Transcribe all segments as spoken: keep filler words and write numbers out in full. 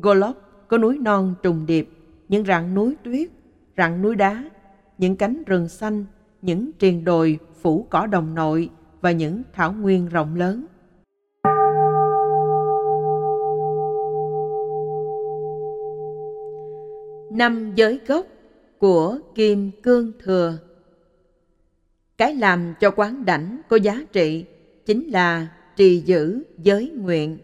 Golok có núi non trùng điệp, những rặng núi tuyết, rặng núi đá, những cánh rừng xanh, những triền đồi phủ cỏ đồng nội và những thảo nguyên rộng lớn. Năm giới gốc của Kim Cương Thừa. Cái làm cho quán đảnh có giá trị chính là trì giữ giới nguyện.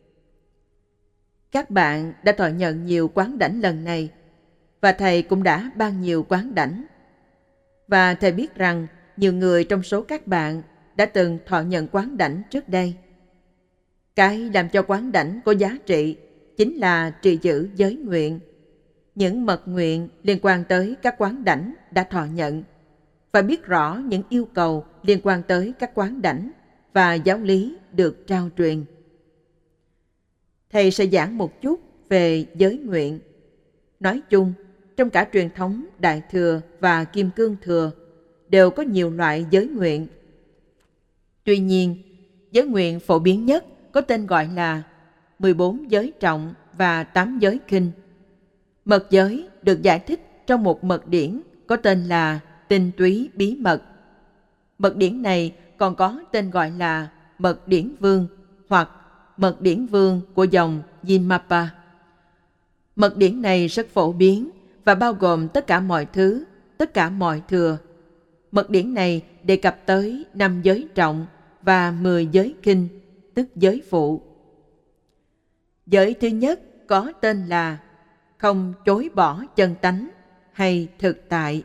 Các bạn đã thọ nhận nhiều quán đảnh lần này, và thầy cũng đã ban nhiều quán đảnh. Và thầy biết rằng nhiều người trong số các bạn đã từng thọ nhận quán đảnh trước đây. Cái làm cho quán đảnh có giá trị chính là trì giữ giới nguyện, những mật nguyện liên quan tới các quán đảnh đã thọ nhận, và biết rõ những yêu cầu liên quan tới các quán đảnh và giáo lý được trao truyền. Thầy sẽ giảng một chút về giới nguyện. Nói chung, trong cả truyền thống Đại Thừa và Kim Cương Thừa đều có nhiều loại giới nguyện. Tuy nhiên, giới nguyện phổ biến nhất có tên gọi là mười bốn giới trọng và tám giới kinh. Mật giới được giải thích trong một mật điển có tên là Tinh túy bí mật. Mật điển này còn có tên gọi là Mật điển vương hoặc Mật điển vương của dòng Yinmapa. Mật điển này rất phổ biến và bao gồm tất cả mọi thứ, tất cả mọi thừa. Mật điển này đề cập tới năm giới trọng và mười giới kinh, tức giới phụ. Giới thứ nhất có tên là không chối bỏ chân tánh hay thực tại.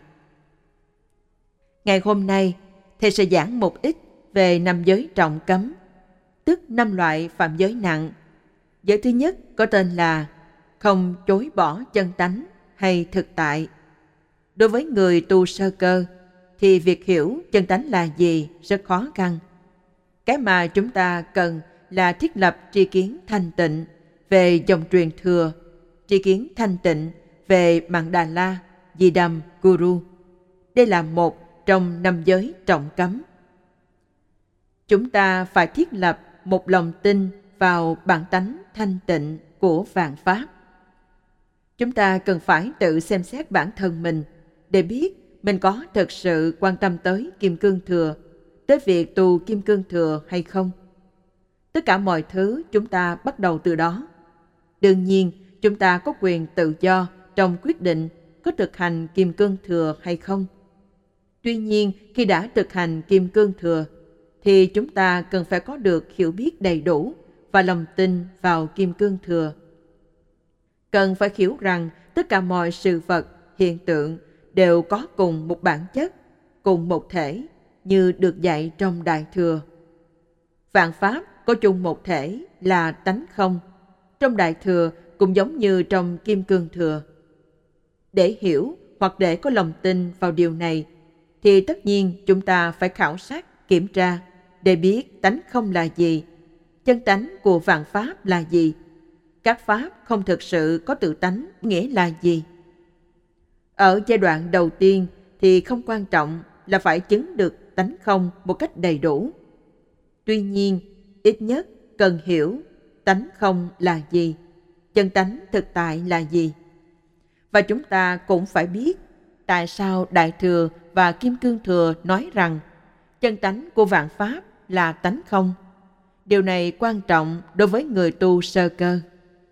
Ngày hôm nay, thầy sẽ giảng một ít về năm giới trọng cấm, tức năm loại phạm giới nặng. Giới thứ nhất có tên là không chối bỏ chân tánh hay thực tại. Đối với người tu sơ cơ, thì việc hiểu chân tánh là gì rất khó khăn. Cái mà chúng ta cần là thiết lập tri kiến thanh tịnh về dòng truyền thừa, tri kiến thanh tịnh về Mandala, Di Đầm, Guru. Đây là một trong năm giới trọng cấm. Chúng ta phải thiết lập một lòng tin vào bản tánh thanh tịnh của vạn pháp. Chúng ta cần phải tự xem xét bản thân mình để biết mình có thực sự quan tâm tới Kim Cương Thừa, tới việc tu Kim Cương Thừa hay không. Tất cả mọi thứ chúng ta bắt đầu từ đó. Đương nhiên, chúng ta có quyền tự do trong quyết định có thực hành Kim Cương Thừa hay không. Tuy nhiên, khi đã thực hành Kim Cương Thừa, thì chúng ta cần phải có được hiểu biết đầy đủ và lòng tin vào Kim Cương Thừa. Cần phải hiểu rằng tất cả mọi sự vật, hiện tượng đều có cùng một bản chất, cùng một thể, như được dạy trong Đại Thừa. Vạn pháp có chung một thể là tánh không. Trong Đại Thừa cũng giống như trong Kim Cương Thừa. Để hiểu hoặc để có lòng tin vào điều này, thì tất nhiên chúng ta phải khảo sát, kiểm tra để biết tánh không là gì, chân tánh của vạn pháp là gì, các pháp không thực sự có tự tánh nghĩa là gì. Ở giai đoạn đầu tiên thì không quan trọng là phải chứng được tánh không một cách đầy đủ. Tuy nhiên, ít nhất cần hiểu tánh không là gì, chân tánh thực tại là gì. Và chúng ta cũng phải biết tại sao Đại Thừa và Kim Cương Thừa nói rằng chân tánh của vạn pháp là tánh không. Điều này quan trọng đối với người tu sơ cơ.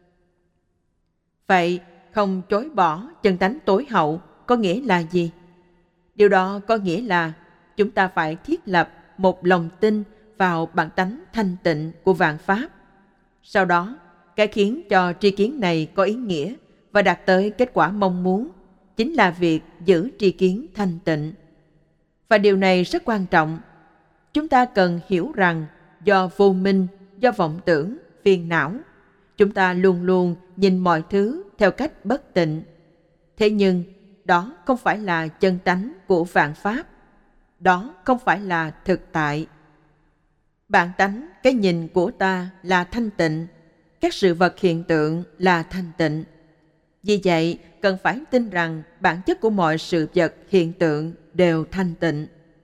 Vậy, không chối bỏ chân tánh tối hậu có nghĩa là gì? Điều đó có nghĩa là chúng ta phải thiết lập một lòng tin vào bản tánh thanh tịnh của vạn pháp. Sau đó, cái khiến cho tri kiến này có ý nghĩa và đạt tới kết quả mong muốn chính là việc giữ tri kiến thanh tịnh. Và điều này rất quan trọng. Chúng ta cần hiểu rằng do vô minh, do vọng tưởng, phiền não, chúng ta luôn luôn nhìn mọi thứ theo cách bất tịnh. Thế nhưng, đó không phải là chân tánh của vạn pháp. Đó không phải là thực tại. Bản tánh, cái nhìn của ta là thanh tịnh. Các sự vật hiện tượng là thanh tịnh. Vì vậy, cần phải tin rằng bản chất của mọi sự vật hiện tượng đều thanh tịnh.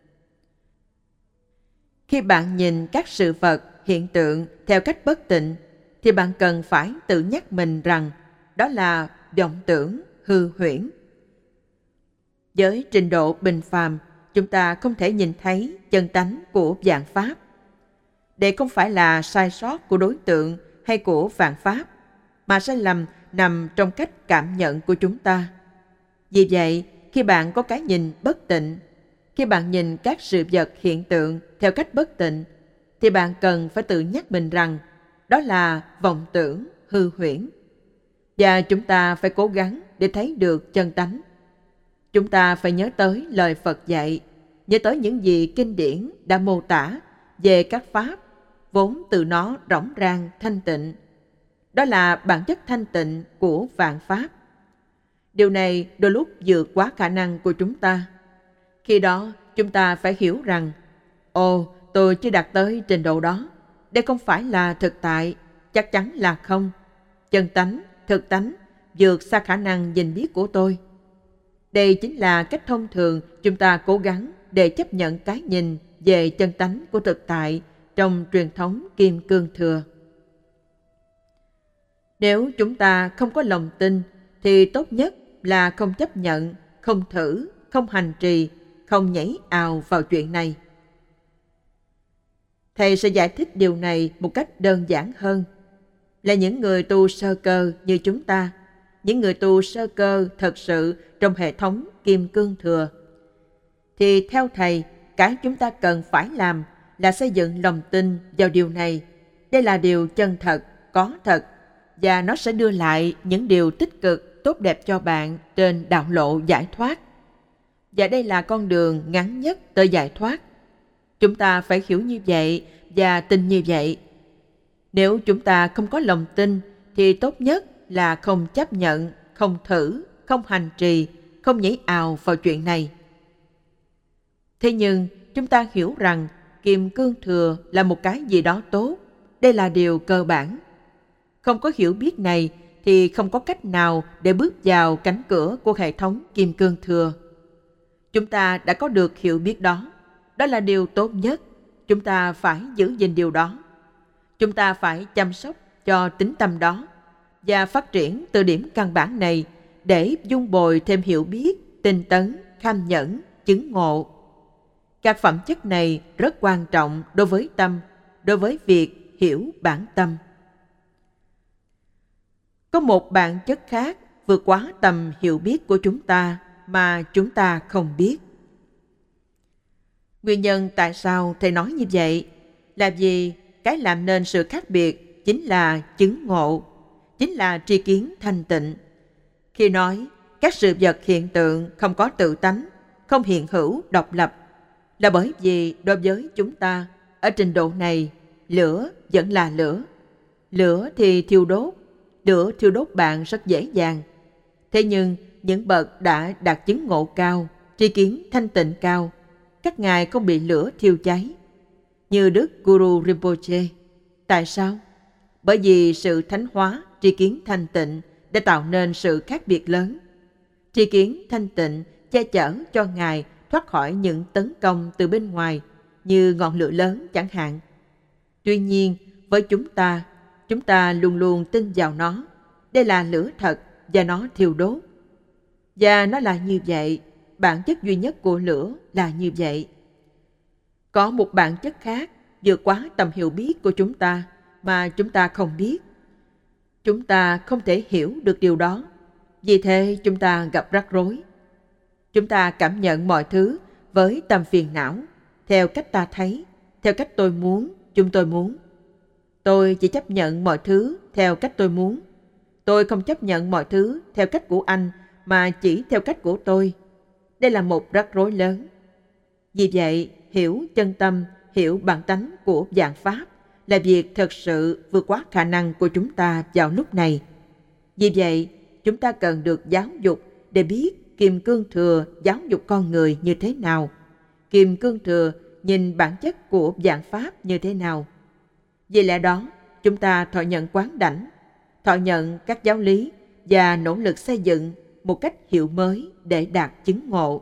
Khi bạn nhìn các sự vật hiện tượng theo cách bất tịnh, thì bạn cần phải tự nhắc mình rằng đó là vọng tưởng hư huyễn. Với trình độ bình phàm, chúng ta không thể nhìn thấy chân tánh của vạn pháp. Đây không phải là sai sót của đối tượng hay của vạn pháp, mà sai lầm nằm trong cách cảm nhận của chúng ta. Vì vậy, khi bạn có cái nhìn bất tịnh, khi bạn nhìn các sự vật hiện tượng theo cách bất tịnh, thì bạn cần phải tự nhắc mình rằng đó là vọng tưởng hư huyễn. Và chúng ta phải cố gắng để thấy được chân tánh. Chúng ta phải nhớ tới lời Phật dạy, nhớ tới những gì kinh điển đã mô tả về các pháp vốn từ nó rỗng rang thanh tịnh. Đó là bản chất thanh tịnh của vạn pháp. Điều này đôi lúc vượt quá khả năng của chúng ta. Khi đó, chúng ta phải hiểu rằng, ồ, tôi chưa đạt tới trình độ đó. Đây không phải là thực tại, chắc chắn là không. Chân tánh, thực tánh vượt xa khả năng nhìn biết của tôi. Đây chính là cách thông thường chúng ta cố gắng để chấp nhận cái nhìn về chân tánh của thực tại trong truyền thống Kim Cương Thừa. Nếu chúng ta không có lòng tin, thì tốt nhất là không chấp nhận, không thử, không hành trì, không nhảy ào vào chuyện này. Thầy sẽ giải thích điều này một cách đơn giản hơn. Là những người tu sơ cơ như chúng ta, những người tu sơ cơ thật sự trong hệ thống Kim Cương Thừa, thì theo thầy, cái chúng ta cần phải làm là xây dựng lòng tin vào điều này. Đây là điều chân thật, có thật, và nó sẽ đưa lại những điều tích cực, tốt đẹp cho bạn trên đạo lộ giải thoát. Và đây là con đường ngắn nhất tới giải thoát. Chúng ta phải hiểu như vậy và tin như vậy. Nếu chúng ta không có lòng tin, thì tốt nhất là không chấp nhận, không thử, không hành trì, không nhảy ào vào chuyện này. Thế nhưng, chúng ta hiểu rằng Kim Cương Thừa là một cái gì đó tốt. Đây là điều cơ bản. Không có hiểu biết này thì không có cách nào để bước vào cánh cửa của hệ thống Kim Cương Thừa. Chúng ta đã có được hiểu biết đó. Đó là điều tốt nhất. Chúng ta phải giữ gìn điều đó. Chúng ta phải chăm sóc cho tính tâm đó và phát triển từ điểm căn bản này để dung bồi thêm hiểu biết, tinh tấn, kham nhẫn, chứng ngộ. Các phẩm chất này rất quan trọng đối với tâm, đối với việc hiểu bản tâm. Có một bản chất khác vượt quá tầm hiểu biết của chúng ta mà chúng ta không biết. Nguyên nhân tại sao thầy nói như vậy là vì cái làm nên sự khác biệt chính là chứng ngộ, chính là tri kiến thanh tịnh. Khi nói các sự vật hiện tượng không có tự tánh, không hiện hữu độc lập, là bởi vì đối với chúng ta, ở trình độ này, lửa vẫn là lửa. Lửa thì thiêu đốt, lửa thiêu đốt bạn rất dễ dàng. Thế nhưng, những bậc đã đạt chứng ngộ cao, tri kiến thanh tịnh cao, các ngài không bị lửa thiêu cháy. Như Đức Guru Rinpoche. Tại sao? Bởi vì sự thánh hóa, tri kiến thanh tịnh đã tạo nên sự khác biệt lớn. Tri kiến thanh tịnh che chở cho ngài thoát khỏi những tấn công từ bên ngoài, như ngọn lửa lớn chẳng hạn. Tuy nhiên, với chúng ta, chúng ta luôn luôn tin vào nó. Đây là lửa thật và nó thiêu đốt. Và nó là như vậy, bản chất duy nhất của lửa là như vậy. Có một bản chất khác vượt quá tầm hiểu biết của chúng ta mà chúng ta không biết. Chúng ta không thể hiểu được điều đó. Vì thế chúng ta gặp rắc rối. Chúng ta cảm nhận mọi thứ với tâm phiền não, theo cách ta thấy, theo cách tôi muốn, chúng tôi muốn. Tôi chỉ chấp nhận mọi thứ theo cách tôi muốn. Tôi không chấp nhận mọi thứ theo cách của anh, mà chỉ theo cách của tôi. Đây là một rắc rối lớn. Vì vậy, hiểu chân tâm, hiểu bản tánh của vạn pháp là việc thật sự vượt quá khả năng của chúng ta vào lúc này. Vì vậy, chúng ta cần được giáo dục để biết Kim Cương Thừa giáo dục con người như thế nào. Kim Cương Thừa nhìn bản chất của vạn pháp như thế nào. Vì lẽ đó, chúng ta thọ nhận quán đảnh, thọ nhận các giáo lý và nỗ lực xây dựng một cách hiểu mới để đạt chứng ngộ.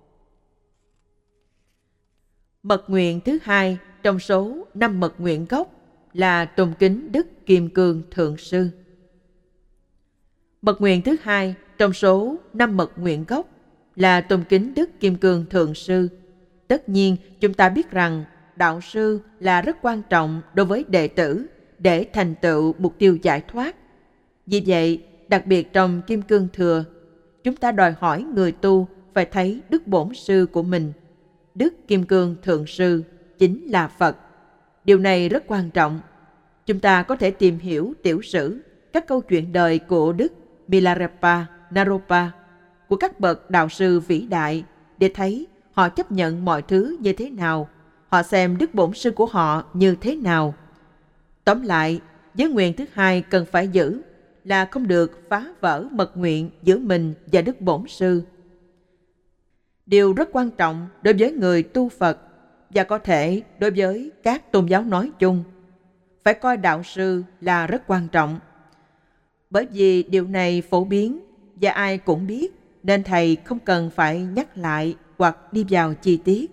Mật nguyện thứ hai trong số năm mật nguyện gốc là tôn kính Đức Kim Cương Thượng Sư. Mật nguyện thứ hai trong số năm mật nguyện gốc là tôn kính Đức Kim Cương Thượng Sư. Tất nhiên, chúng ta biết rằng đạo sư là rất quan trọng đối với đệ tử để thành tựu mục tiêu giải thoát. Vì vậy, đặc biệt trong Kim Cương Thừa, chúng ta đòi hỏi người tu phải thấy Đức Bổn Sư của mình. Đức Kim Cương Thượng Sư chính là Phật. Điều này rất quan trọng. Chúng ta có thể tìm hiểu tiểu sử, các câu chuyện đời của Đức Milarepa, Naropa, của các bậc đạo sư vĩ đại để thấy họ chấp nhận mọi thứ như thế nào, họ xem Đức Bổn Sư của họ như thế nào. Tóm lại, giới nguyện thứ hai cần phải giữ là không được phá vỡ mật nguyện giữa mình và Đức Bổn Sư. Điều rất quan trọng đối với người tu Phật và có thể đối với các tôn giáo nói chung, phải coi đạo sư là rất quan trọng. Bởi vì điều này phổ biến và ai cũng biết, nên thầy không cần phải nhắc lại hoặc đi vào chi tiết.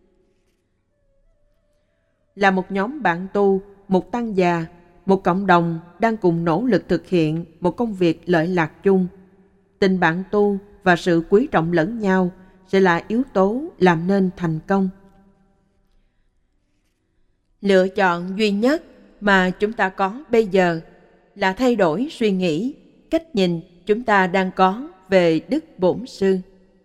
Là một nhóm bạn tu, một tăng già, một cộng đồng đang cùng nỗ lực thực hiện một công việc lợi lạc chung, tình bạn tu và sự quý trọng lẫn nhau sẽ là yếu tố làm nên thành công. Lựa chọn duy nhất mà chúng ta có bây giờ là thay đổi suy nghĩ, cách nhìn chúng ta đang có về Đức Bổn Sư.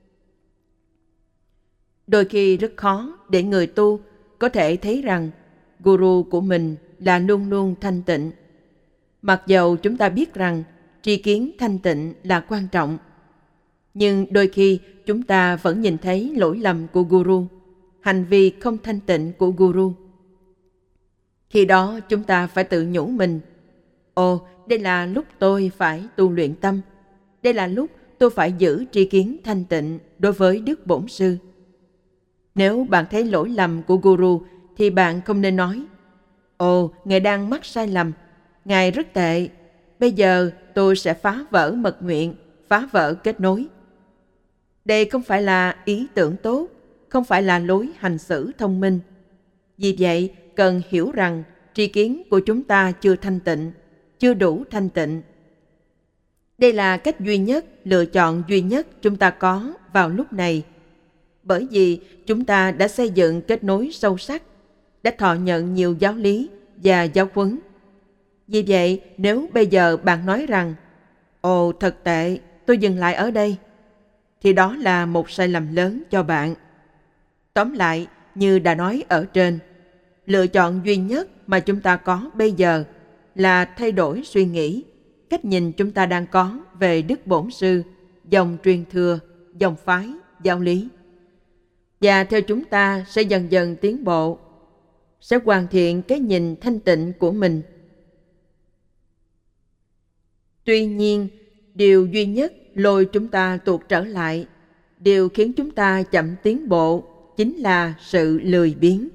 Đôi khi rất khó để người tu có thể thấy rằng Guru của mình là luôn luôn thanh tịnh. Mặc dầu chúng ta biết rằng tri kiến thanh tịnh là quan trọng, nhưng đôi khi chúng ta vẫn nhìn thấy lỗi lầm của Guru, hành vi không thanh tịnh của Guru. Khi đó chúng ta phải tự nhủ mình, ồ, đây là lúc tôi phải tu luyện tâm. Đây là lúc tôi phải giữ tri kiến thanh tịnh đối với Đức Bổn Sư. Nếu bạn thấy lỗi lầm của Guru thì bạn không nên nói, ồ, Ngài đang mắc sai lầm, Ngài rất tệ, bây giờ tôi sẽ phá vỡ mật nguyện, phá vỡ kết nối. Đây không phải là ý tưởng tốt, không phải là lối hành xử thông minh. Vì vậy, cần hiểu rằng tri kiến của chúng ta chưa thanh tịnh, chưa đủ thanh tịnh. Đây là cách duy nhất, lựa chọn duy nhất chúng ta có vào lúc này. Bởi vì chúng ta đã xây dựng kết nối sâu sắc, đã thọ nhận nhiều giáo lý và giáo huấn. Vì vậy, nếu bây giờ bạn nói rằng, ồ, thật tệ, tôi dừng lại ở đây, thì đó là một sai lầm lớn cho bạn. Tóm lại, như đã nói ở trên, lựa chọn duy nhất mà chúng ta có bây giờ là thay đổi suy nghĩ, cách nhìn chúng ta đang có về Đức Bổn Sư, dòng truyền thừa, dòng phái, giáo lý. Và theo chúng ta sẽ dần dần tiến bộ, sẽ hoàn thiện cái nhìn thanh tịnh của mình. Tuy nhiên, điều duy nhất lôi chúng ta tuột trở lại, điều khiến chúng ta chậm tiến bộ chính là sự lười biếng.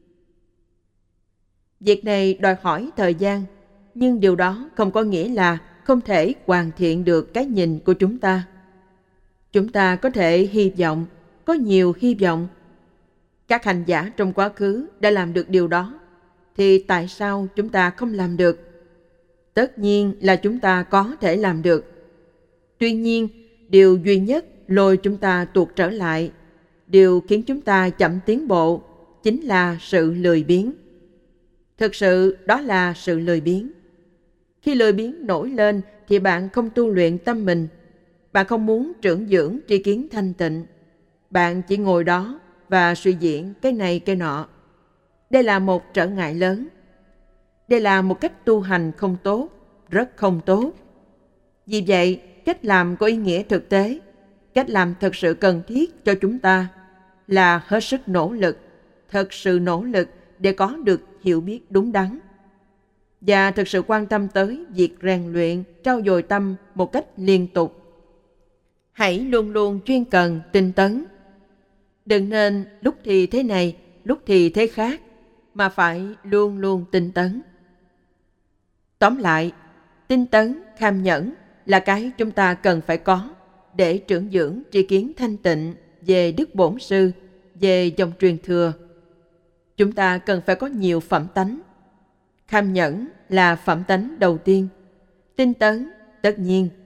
Việc này đòi hỏi thời gian, nhưng điều đó không có nghĩa là không thể hoàn thiện được cái nhìn của chúng ta. Chúng ta có thể hy vọng, có nhiều hy vọng. Các hành giả trong quá khứ đã làm được điều đó, thì tại sao chúng ta không làm được? Tất nhiên là chúng ta có thể làm được. Tuy nhiên, điều duy nhất lôi chúng ta tuột trở lại, điều khiến chúng ta chậm tiến bộ, chính là sự lười biếng. Thực sự đó là sự lười biếng. Khi lười biếng nổi lên thì bạn không tu luyện tâm mình. Bạn không muốn trưởng dưỡng tri kiến thanh tịnh. Bạn chỉ ngồi đó và suy diễn cái này cái nọ. Đây là một trở ngại lớn. Đây là một cách tu hành không tốt, rất không tốt. Vì vậy, cách làm có ý nghĩa thực tế, cách làm thật sự cần thiết cho chúng ta là hết sức nỗ lực, thật sự nỗ lực để có được hiểu biết đúng đắn. Và thực sự quan tâm tới việc rèn luyện, trau dồi tâm một cách liên tục. Hãy luôn luôn chuyên cần, tinh tấn. Đừng nên lúc thì thế này, lúc thì thế khác, mà phải luôn luôn tinh tấn. Tóm lại, tinh tấn, kham nhẫn là cái chúng ta cần phải có để trưởng dưỡng tri kiến thanh tịnh về Đức Bổn Sư, về dòng truyền thừa. Chúng ta cần phải có nhiều phẩm tánh. Kham nhẫn là phẩm tánh đầu tiên. Tinh tấn, tất nhiên.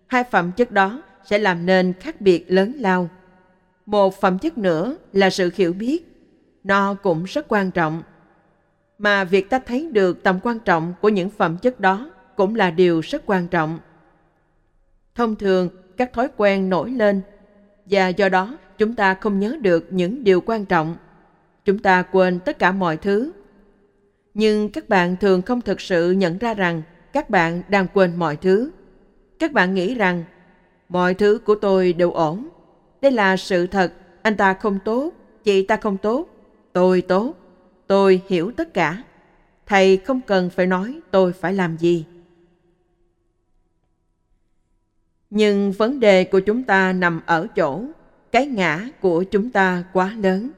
hai phẩm chất đó sẽ làm nên khác biệt lớn lao. Một phẩm chất nữa là sự hiểu biết. Nó cũng rất quan trọng. Mà việc ta thấy được tầm quan trọng của những phẩm chất đó cũng là điều rất quan trọng. Thông thường, các thói quen nổi lên, và do đó chúng ta không nhớ được những điều quan trọng. Chúng ta quên tất cả mọi thứ. Nhưng các bạn thường không thực sự nhận ra rằng các bạn đang quên mọi thứ. Các bạn nghĩ rằng mọi thứ của tôi đều ổn. Đây là sự thật. Anh ta không tốt, chị ta không tốt, tôi tốt. Tôi hiểu tất cả. Thầy không cần phải nói tôi phải làm gì. Nhưng vấn đề của chúng ta nằm ở chỗ cái ngã của chúng ta quá lớn.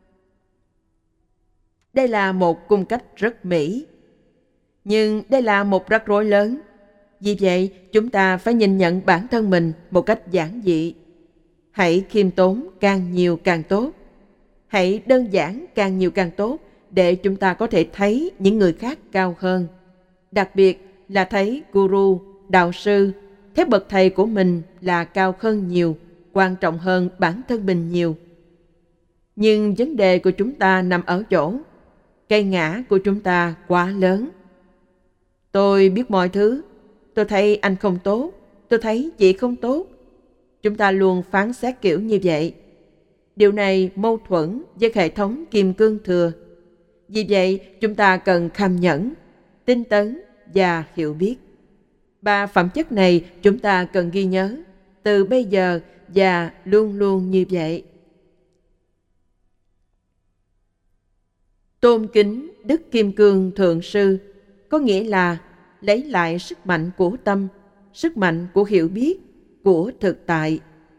Đây là một cung cách rất mỹ. Nhưng đây là một rắc rối lớn. Vì vậy, chúng ta phải nhìn nhận bản thân mình một cách giản dị. Hãy khiêm tốn càng nhiều càng tốt. Hãy đơn giản càng nhiều càng tốt để chúng ta có thể thấy những người khác cao hơn. Đặc biệt là thấy guru, đạo sư, thế bậc thầy của mình là cao hơn nhiều, quan trọng hơn bản thân mình nhiều. Nhưng vấn đề của chúng ta nằm ở chỗ cái ngã của chúng ta quá lớn. Tôi biết mọi thứ. Tôi thấy anh không tốt. Tôi thấy chị không tốt. Chúng ta luôn phán xét kiểu như vậy. Điều này mâu thuẫn với hệ thống kim cương thừa. Vì vậy, chúng ta cần kham nhẫn, tinh tấn và hiểu biết. Ba phẩm chất này chúng ta cần ghi nhớ từ bây giờ và luôn luôn như vậy. Tôn kính Đức Kim Cương Thượng Sư có nghĩa là lấy lại sức mạnh của tâm, sức mạnh của hiểu biết, của thực tại.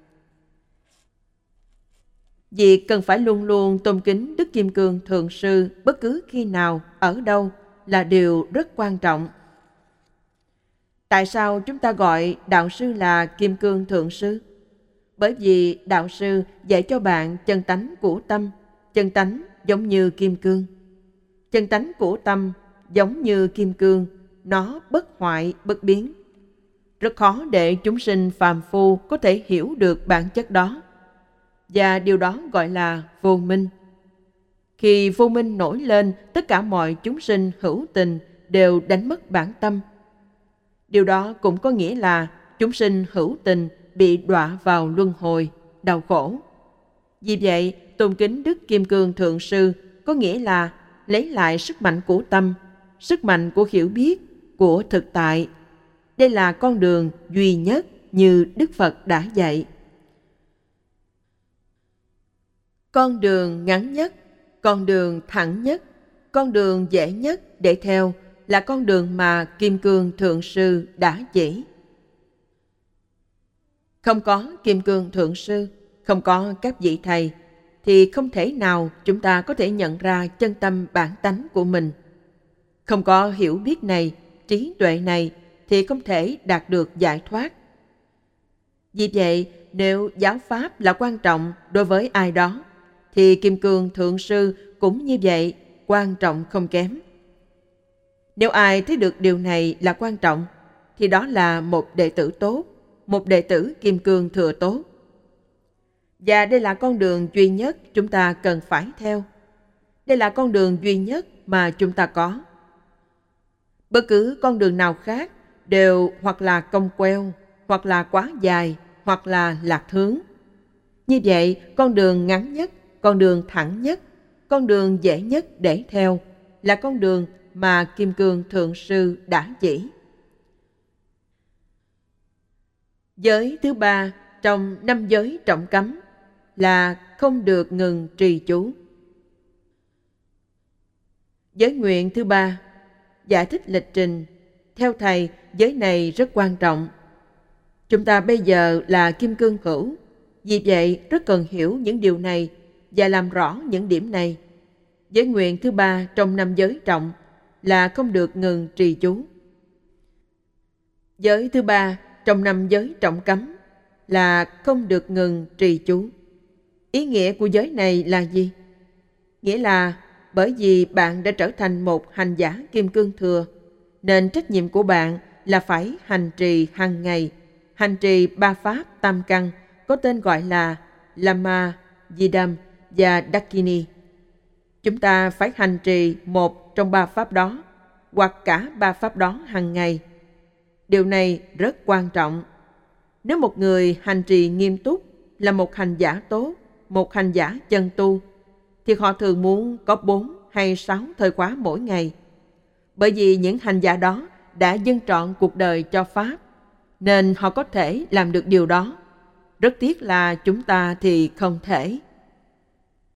Việc cần phải luôn luôn tôn kính Đức Kim Cương Thượng Sư bất cứ khi nào, ở đâu là điều rất quan trọng. Tại sao chúng ta gọi đạo sư là Kim Cương Thượng Sư? Bởi vì đạo sư dạy cho bạn chân tánh của tâm, chân tánh giống như kim cương. Chân tánh của tâm giống như kim cương, nó bất hoại, bất biến. Rất khó để chúng sinh phàm phu có thể hiểu được bản chất đó. Và điều đó gọi là vô minh. Khi vô minh nổi lên, tất cả mọi chúng sinh hữu tình đều đánh mất bản tâm. Điều đó cũng có nghĩa là chúng sinh hữu tình bị đọa vào luân hồi, đau khổ. Vì vậy, tôn kính Đức Kim Cương Thượng Sư có nghĩa là lấy lại sức mạnh của tâm, sức mạnh của hiểu biết, của thực tại. Đây là con đường duy nhất như Đức Phật đã dạy. Con đường ngắn nhất, con đường thẳng nhất, con đường dễ nhất để theo là con đường mà Kim Cương Thượng Sư đã chỉ. Không có Kim Cương Thượng Sư, không có các vị thầy, thì không thể nào chúng ta có thể nhận ra chân tâm bản tánh của mình. Không có hiểu biết này, trí tuệ này, thì không thể đạt được giải thoát. Vì vậy, nếu giáo pháp là quan trọng đối với ai đó, thì Kim Cương Thượng Sư cũng như vậy, quan trọng không kém. Nếu ai thấy được điều này là quan trọng, thì đó là một đệ tử tốt, một đệ tử Kim Cương Thừa tốt. Và đây là con đường duy nhất chúng ta cần phải theo. Đây là con đường duy nhất mà chúng ta có. Bất cứ con đường nào khác đều hoặc là cong queo, hoặc là quá dài, hoặc là lạc hướng. Như vậy, con đường ngắn nhất, con đường thẳng nhất, con đường dễ nhất để theo là con đường mà Kim Cương Thượng Sư đã chỉ. Giới thứ ba trong năm giới trọng cấm là không được ngừng trì chú. Giới nguyện thứ ba, giải thích lịch trình. Theo thầy, giới này rất quan trọng. Chúng ta bây giờ là kim cương hữu, vì vậy rất cần hiểu những điều này và làm rõ những điểm này. Giới nguyện thứ ba trong năm giới trọng là không được ngừng trì chú. Giới thứ ba trong năm giới trọng cấm là không được ngừng trì chú. Ý nghĩa của giới này là gì? Nghĩa là bởi vì bạn đã trở thành một hành giả kim cương thừa, nên trách nhiệm của bạn là phải hành trì hàng ngày, hành trì ba pháp tam căn có tên gọi là Lama, Yidam và Dakini. Chúng ta phải hành trì một trong ba pháp đó hoặc cả ba pháp đó hàng ngày. Điều này rất quan trọng. Nếu một người hành trì nghiêm túc, là một hành giả tốt, một hành giả chân tu, thì họ thường muốn có bốn hay sáu thời khóa mỗi ngày. Bởi vì những hành giả đó đã dâng trọn cuộc đời cho Pháp, nên họ có thể làm được điều đó. Rất tiếc là chúng ta thì không thể.